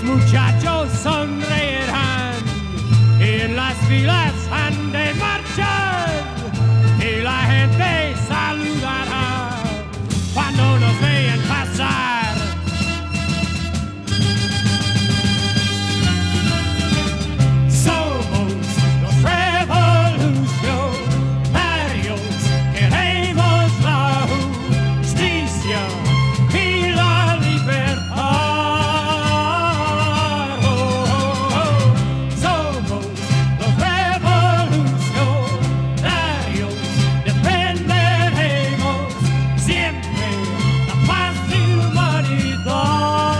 muchachos sonreirán y en las filas han de marchar y la gente saludará cuando nos vean pasar. Somos los revolucionarios, queremos la justicia y la libertad. Somos los revolucionarios, defenderemos siempre la paz y humanidad.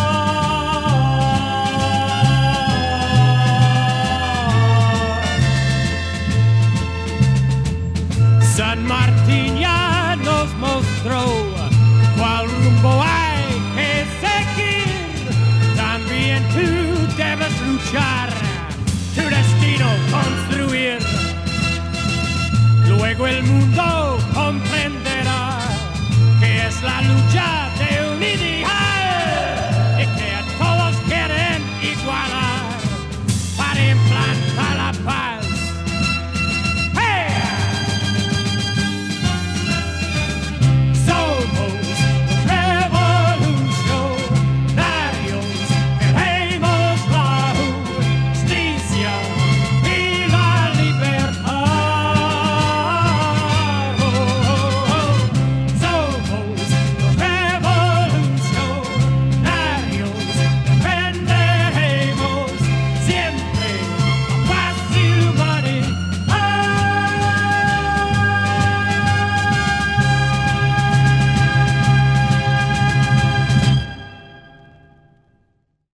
San Martín ya nos mostró cuál rumbo hay que seguir. También tú debes luchar, tu destino construir. Luego el mundo comprenderá que es la lucha